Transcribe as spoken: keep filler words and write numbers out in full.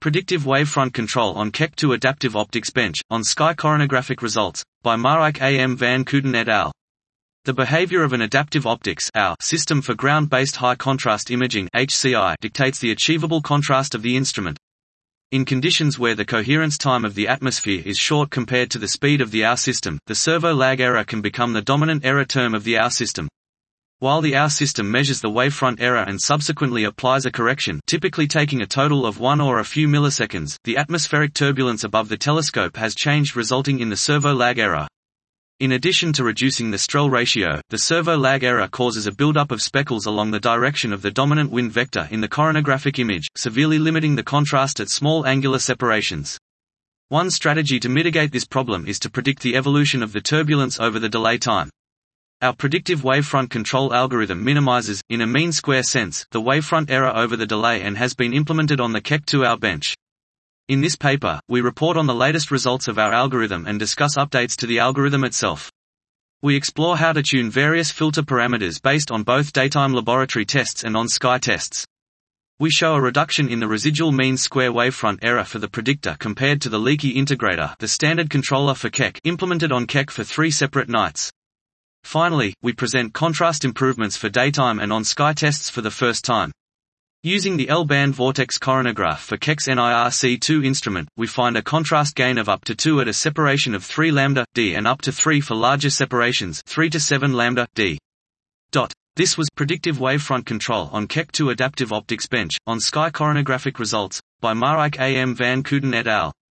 Predictive Wavefront Control on Keck two Adaptive Optics Bench, on Sky Coronagraphic Results, by Marijk A M van Kooten et al. The behavior of an adaptive optics system for ground-based high-contrast imaging H C I dictates the achievable contrast of the instrument. In conditions where the coherence time of the atmosphere is short compared to the speed of the O W system, the servo lag error can become the dominant error term of the O W system. While the O W system measures the wavefront error and subsequently applies a correction, typically taking a total of one or a few milliseconds, the atmospheric turbulence above the telescope has changed, resulting in the servo lag error. In addition to reducing the Strehl ratio, the servo lag error causes a buildup of speckles along the direction of the dominant wind vector in the coronographic image, severely limiting the contrast at small angular separations. One strategy to mitigate this problem is to predict the evolution of the turbulence over the delay time. Our predictive wavefront control algorithm minimizes, in a mean square sense, the wavefront error over the delay and has been implemented on the Keck two O W bench. In this paper, we report on the latest results of our algorithm and discuss updates to the algorithm itself. We explore how to tune various filter parameters based on both daytime laboratory tests and on-sky tests. We show a reduction in the residual mean square wavefront error for the predictor compared to the Leakey integrator, the standard controller for Keck, implemented on Keck for three separate nights. Finally, we present contrast improvements for daytime and on-sky tests for the first time. Using the L-band vortex coronagraph for Keck's N I R C two instrument, we find a contrast gain of up to two at a separation of three lambda d and up to three for larger separations, three to seven lambda d. Dot. This was Predictive Wavefront Control on Keck two Adaptive Optics Bench, on Sky Coronagraphic Results, by Marijk A M van Kooten et al.